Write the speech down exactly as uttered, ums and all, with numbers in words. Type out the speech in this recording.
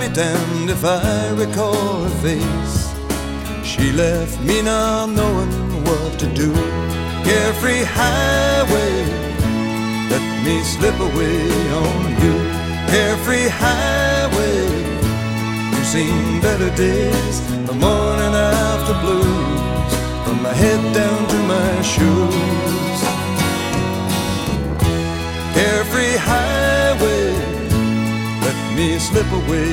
be damned if I recall her face. She left me not knowing what to do. Carefree highway, let me slip away on you. Carefree highway, you've seen better days, the morning after blues, from my head down to my shoes. Carefree highway, let me slip away